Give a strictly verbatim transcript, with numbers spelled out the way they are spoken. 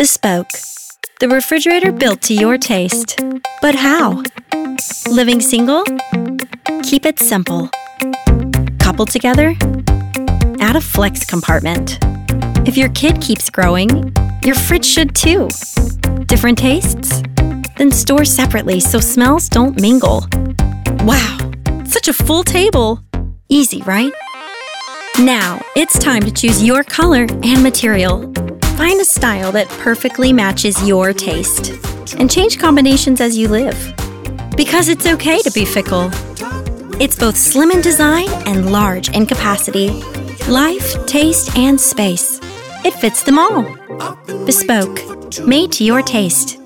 Bespoke, the refrigerator built to your taste. But how? Living single? Keep it simple. Coupled together? Add a flex compartment. If your kid keeps growing, your fridge should too. Different tastes? Then store separately so smells don't mingle. Wow, such a full table! Easy, right? Now, it's time to choose your color and material. Find a style that perfectly matches your taste. And change combinations as you live. Because it's okay to be fickle. It's both slim in design and large in capacity. Life, taste, and space. It fits them all. Bespoke, made to your taste.